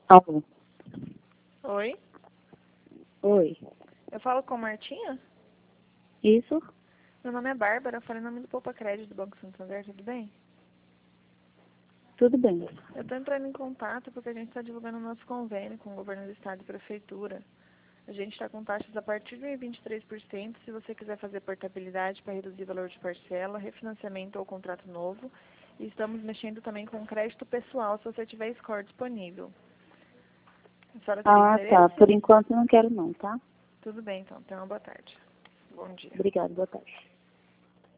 Alô? Oi, Oi. eu falo com a Martinha? Isso? Meu nome é Bárbara, eu falo em nome do Poupa Crédito do Banco Santander, tudo bem? Tudo bem. Eu estou entrando em contato porque a gente está divulgando o nosso convênio com o governo do estado e prefeitura. A gente está com taxas a partir de 23% se você quiser fazer portabilidade para reduzir o valor de parcela, refinanciamento ou contrato novo. E estamos mexendo também com crédito pessoal se você tiver score disponível. A senhora teria Ah, tá. interesse? Por enquanto não quero não, tá? Tudo bem, então. Tenha uma boa tarde. Bom dia. Obrigada, boa tarde.